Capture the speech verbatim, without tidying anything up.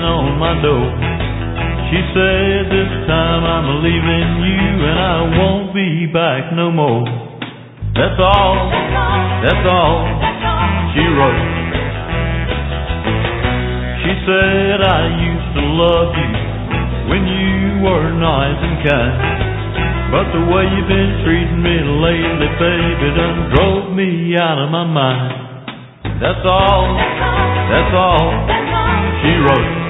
on my door. She said, this time I'm leaving you and I won't be back no more. That's all, that's all, she wrote. She said, I used to love you when you were nice and kind, but the way you've been treating me lately, baby, done drove me out of my mind. That's all, that's all, she wrote.